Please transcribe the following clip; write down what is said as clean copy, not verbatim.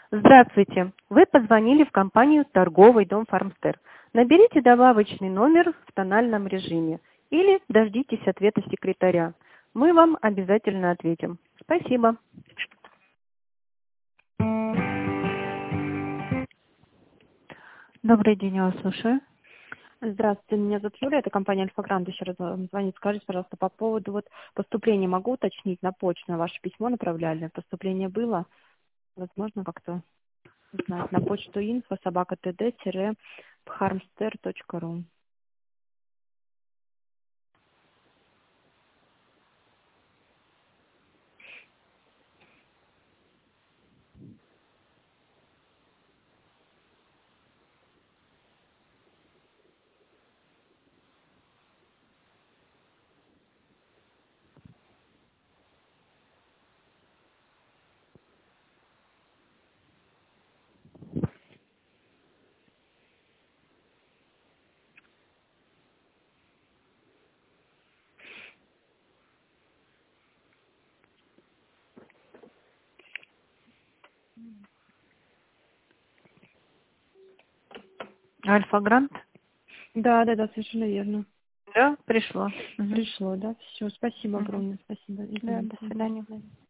Здравствуйте! Вы позвонили в компанию «Торговый дом Фармстер». Наберите добавочный номер в тональном режиме или дождитесь ответа секретаря. Мы вам обязательно ответим. Спасибо. Добрый день, я вас слушаю. Здравствуйте, меня зовут Юлия, это компания Альфа-Грант, еще раз вам звонит. Скажите, пожалуйста, по поводу поступления могу уточнить на почту, на ваше письмо направляли? Поступление было? Возможно, как-то узнать. На почту info@td-pharmster.ru. Альфа-Грант? Да, совершенно верно. Да, пришло. Пришло, да? Все, спасибо Мгм. огромное, спасибо. Да, Мгм. до свидания. До свидания.